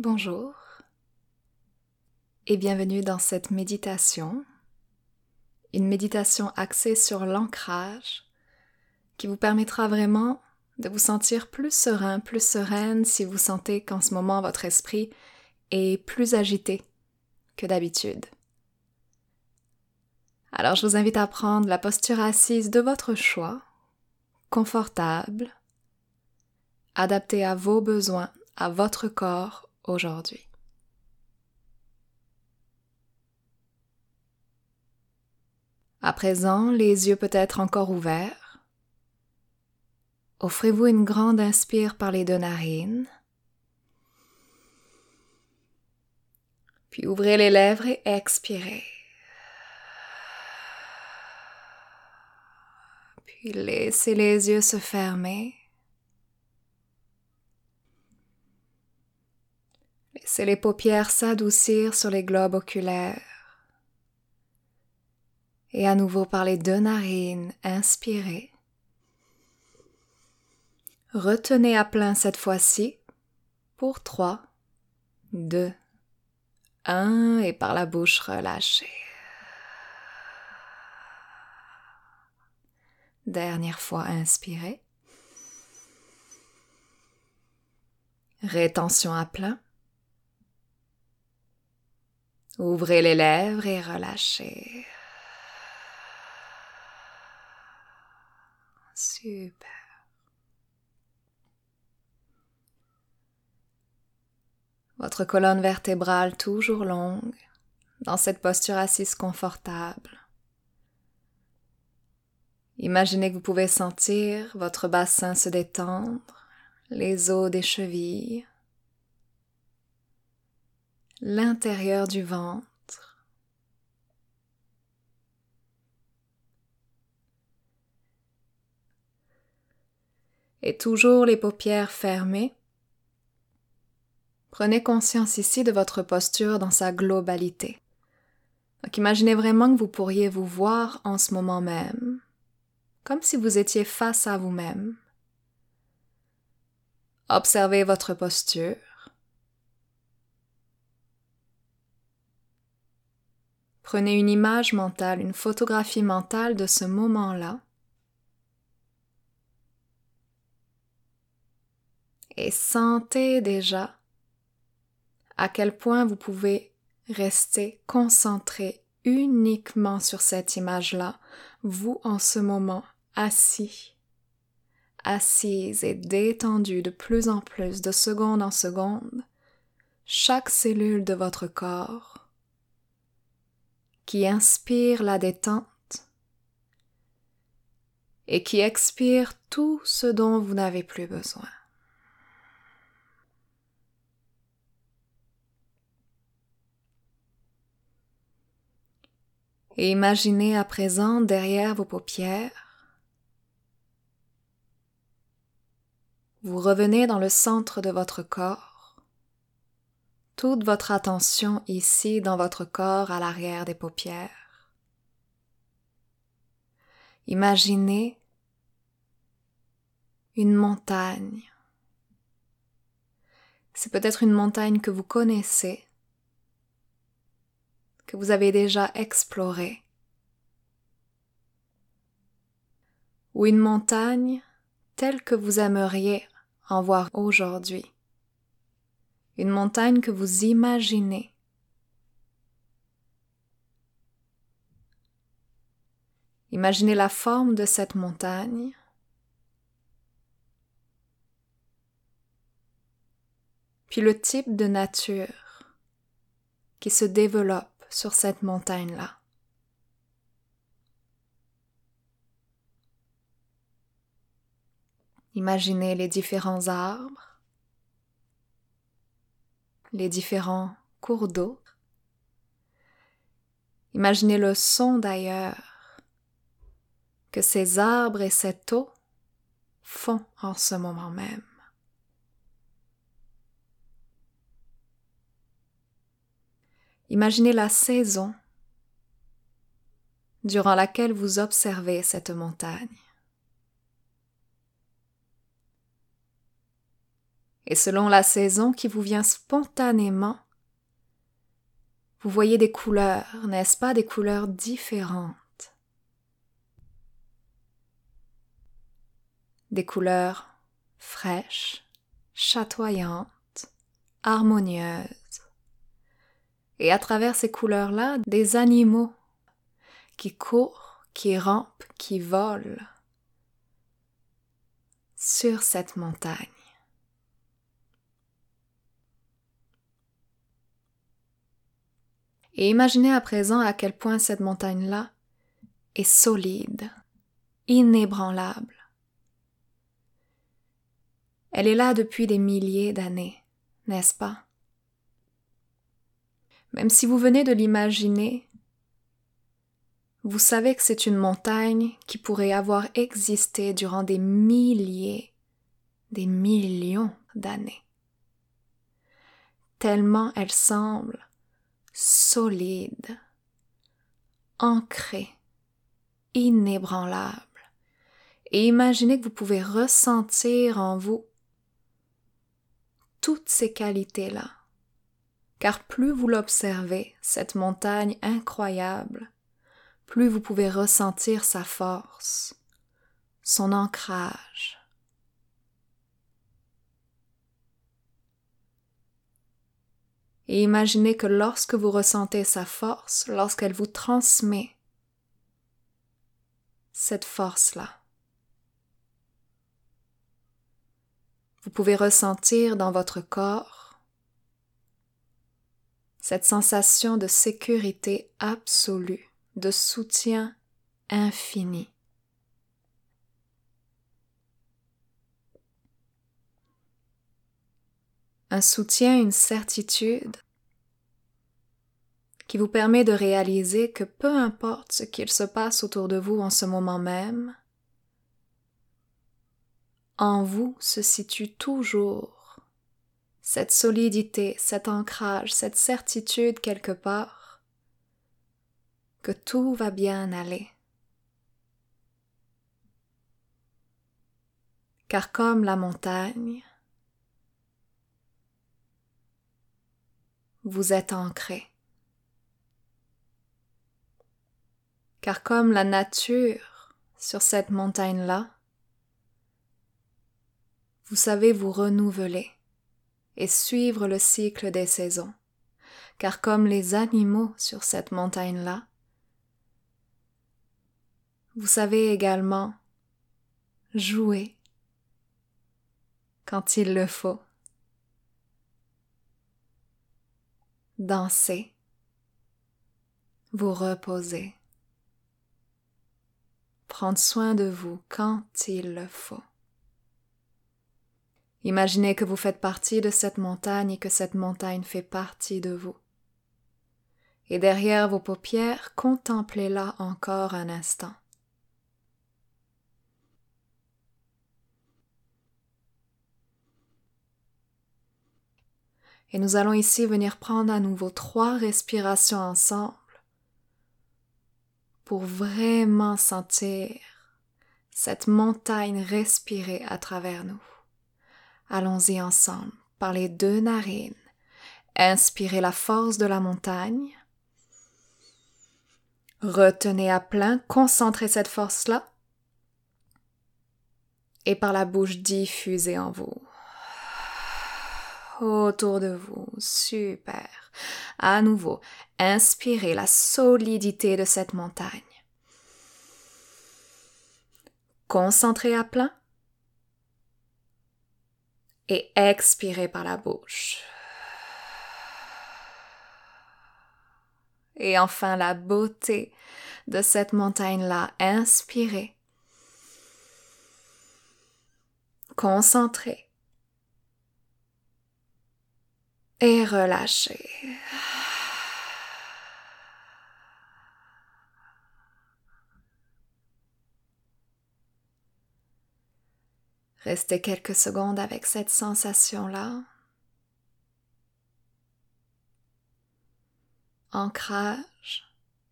Bonjour et bienvenue dans cette méditation, une méditation axée sur l'ancrage qui vous permettra vraiment de vous sentir plus serein, plus sereine si vous sentez qu'en ce moment votre esprit est plus agité que d'habitude. Alors je vous invite à prendre la posture assise de votre choix, confortable, adaptée à vos besoins, à votre corps aujourd'hui. À présent, les yeux peut-être encore ouverts. Offrez-vous une grande inspire par les deux narines. Puis ouvrez les lèvres et expirez. Puis laissez les yeux se fermer. Laissez les paupières s'adoucir sur les globes oculaires. Et à nouveau par les deux narines, inspirez. Retenez à plein cette fois-ci pour 3, 2, 1 et par la bouche relâchez. Dernière fois, inspirez. Rétention à plein. Ouvrez les lèvres et relâchez. Super. Votre colonne vertébrale toujours longue, dans cette posture assise confortable. Imaginez que vous pouvez sentir votre bassin se détendre, les os des chevilles, l'intérieur du ventre. Et toujours les paupières fermées. Prenez conscience ici de votre posture dans sa globalité. Donc imaginez vraiment que vous pourriez vous voir en ce moment même, comme si vous étiez face à vous-même. Observez votre posture. Prenez une image mentale, une photographie mentale de ce moment-là. Et sentez déjà à quel point vous pouvez rester concentré uniquement sur cette image-là, vous en ce moment assis, assise et détendue de plus en plus, de seconde en seconde, chaque cellule de votre corps qui inspire la détente et qui expire tout ce dont vous n'avez plus besoin. Et imaginez à présent derrière vos paupières, vous revenez dans le centre de votre corps, toute votre attention ici dans votre corps à l'arrière des paupières. Imaginez une montagne. C'est peut-être une montagne que vous connaissez, que vous avez déjà explorée, ou une montagne telle que vous aimeriez en voir aujourd'hui, une montagne que vous imaginez. Imaginez la forme de cette montagne, puis le type de nature qui se développe sur cette montagne-là. Imaginez les différents arbres, les différents cours d'eau. Imaginez le son d'ailleurs que ces arbres et cette eau font en ce moment même. Imaginez la saison durant laquelle vous observez cette montagne. Et selon la saison qui vous vient spontanément, vous voyez des couleurs, n'est-ce pas, des couleurs différentes. Des couleurs fraîches, chatoyantes, harmonieuses. Et à travers ces couleurs-là, des animaux qui courent, qui rampent, qui volent sur cette montagne. Et imaginez à présent à quel point cette montagne-là est solide, inébranlable. Elle est là depuis des milliers d'années, n'est-ce pas? Même si vous venez de l'imaginer, vous savez que c'est une montagne qui pourrait avoir existé durant des milliers, des millions d'années. Tellement elle semble solide, ancrée, inébranlable. Et imaginez que vous pouvez ressentir en vous toutes ces qualités-là. Car plus vous l'observez, cette montagne incroyable, plus vous pouvez ressentir sa force, son ancrage. Et imaginez que lorsque vous ressentez sa force, lorsqu'elle vous transmet cette force-là, vous pouvez ressentir dans votre corps cette sensation de sécurité absolue, de soutien infini. Un soutien, une certitude qui vous permet de réaliser que peu importe ce qu'il se passe autour de vous en ce moment même, en vous se situe toujours cette solidité, cet ancrage, cette certitude quelque part que tout va bien aller. Car comme la montagne, vous êtes ancré. Car comme la nature sur cette montagne-là, vous savez vous renouveler et suivre le cycle des saisons. Car comme les animaux sur cette montagne-là, vous savez également jouer quand il le faut, danser, vous reposer, prendre soin de vous quand il le faut. Imaginez que vous faites partie de cette montagne et que cette montagne fait partie de vous. Et derrière vos paupières, contemplez-la encore un instant. Et nous allons ici venir prendre à nouveau 3 respirations ensemble pour vraiment sentir cette montagne respirer à travers nous. Allons-y ensemble, par les 2 narines. Inspirez la force de la montagne. Retenez à plein, concentrez cette force-là. Et par la bouche, diffusez en vous. Autour de vous, super. À nouveau, inspirez la solidité de cette montagne. Concentrez à plein. Et expirez par la bouche. Et enfin, la beauté de cette montagne-là. Inspirez. Concentrez. Et relâchez. Restez quelques secondes avec cette sensation-là. Ancrage,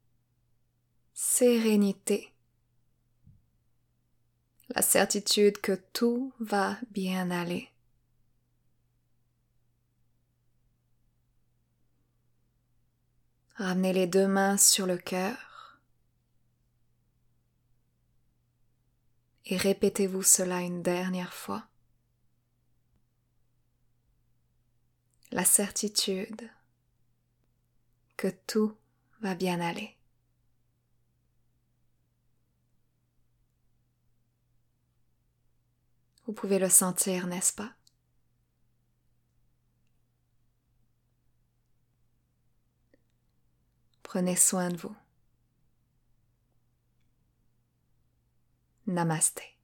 sérénité, la certitude que tout va bien aller. Ramenez les deux mains sur le cœur et répétez-vous cela une dernière fois. La certitude que tout va bien aller. Vous pouvez le sentir, n'est-ce pas? Prenez soin de vous. Namasté.